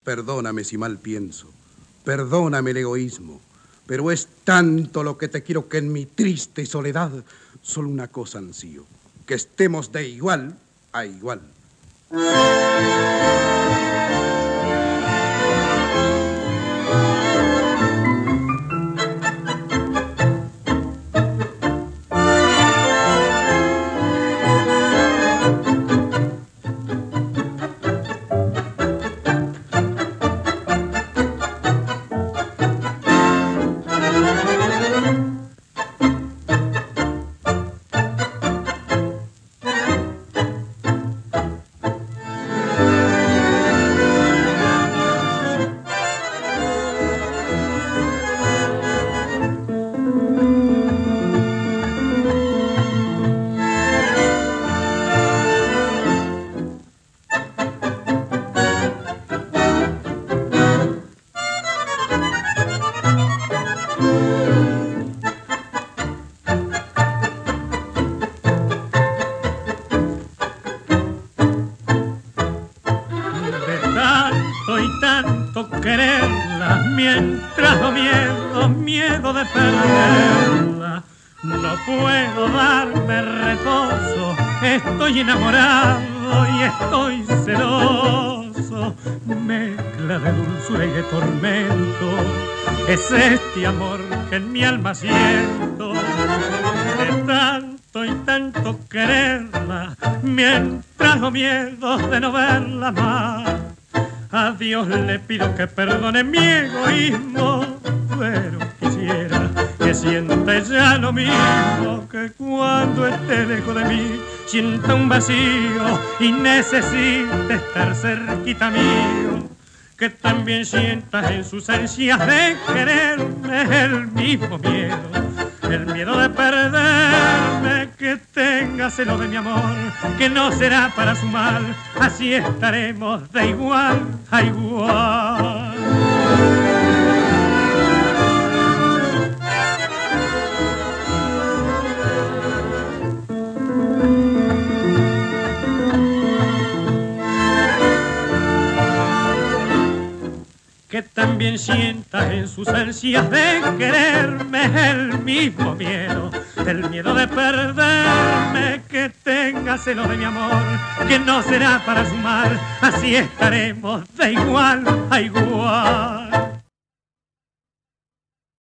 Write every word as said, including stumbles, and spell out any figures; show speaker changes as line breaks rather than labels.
Perdóname si mal pienso, perdóname el egoísmo, pero es tanto lo que te quiero que en mi triste soledad solo una cosa ansío, que estemos de igual a igual.
Quererla mientras no miedo, miedo de perderla. No puedo darme reposo, estoy enamorado y estoy celoso. Mezcla de dulzura y de tormento es este amor que en mi alma siento. De tanto y tanto quererla, mientras no miedo de no verla más. A Dios le pido que perdone mi egoísmo, pero quisiera que sienta ya lo mismo, que cuando esté lejos de mí sienta un vacío y necesite estar cerquita mío. Que también sientas en sus ansias de quererme el mismo miedo, el miedo de perderme, que tenga celo de mi amor, que no será para su mal, así estaremos de igual a igual. Que también sientas en sus ansias de quererme el mismo miedo, el miedo de perderme, que tenga celo de mi amor, que no será para su mal, así estaremos de igual a igual.